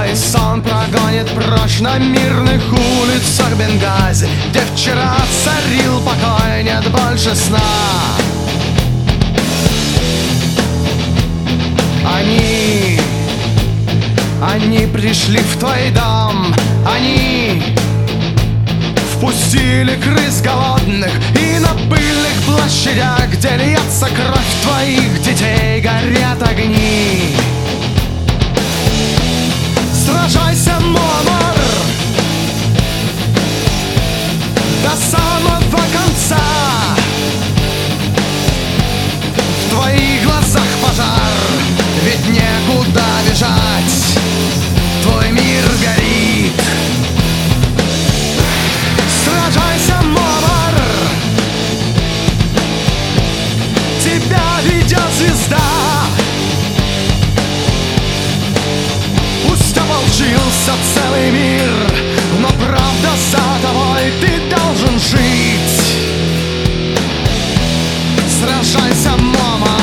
Твой сон прогонит прочь на мирных улицах Бенгази, где вчера царил покой, нет больше сна. Они пришли в твой дом, они впустили крыс голодных, и на пыльных площадях, где льется кровь твоих детей, горят огни. Сражайся, Муаммар, до самого конца. В твоих глазах пожар, ведь некуда бежать, твой мир горит. Сражайся, Муаммар, тебя ведет звезда. Пусть ополчился целый мир, но правда за тобой, ты должен жить. Сражайся, Муаммар.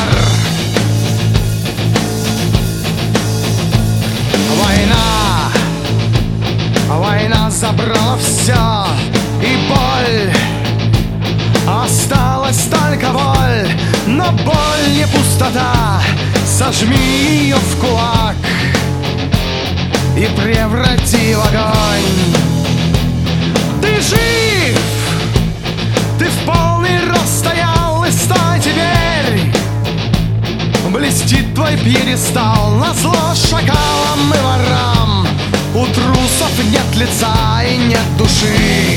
Война забрала все, и боль. Осталась только боль, но боль не пустота. Сожми ее в кулак и преврати в огонь. Ты жив, ты в полный рост стоял, и стой теперь. Блестит твой пьедестал назло шакалам и ворам. У трусов нет лица и нет души,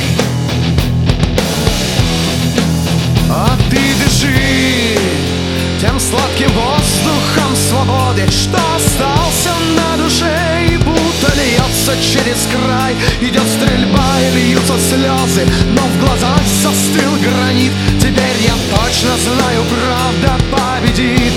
а ты дыши тем сладким воздухом свободы, что остался на душе, и будто льется через край. Идет стрельба и льются слезы, но в глазах застыл гранит. Теперь я точно знаю, правда победит.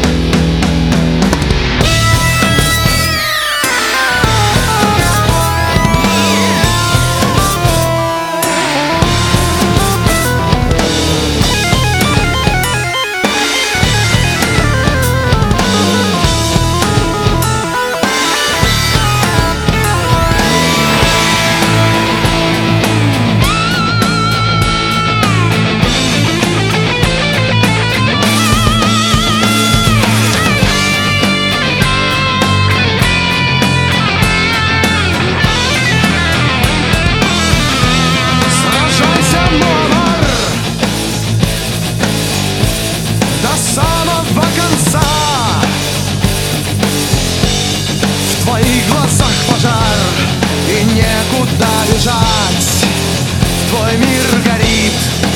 В твоих глазах пожар, и некуда бежать, твой мир горит.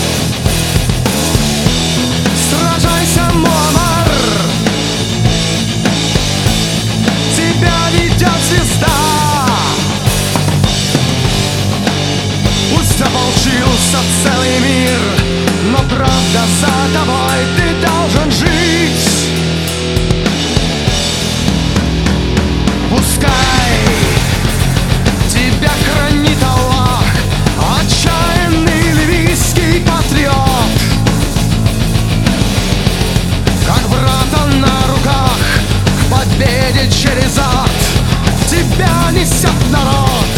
Сражайся, Муаммар, тебя ведет звезда. Пусть ополчился целый мир, но правда за тобой, ты должен жить. Пускай тебя хранит Аллах, отчаянный ливийский патриот. Как брата на руках к победе через ад тебя несет народ.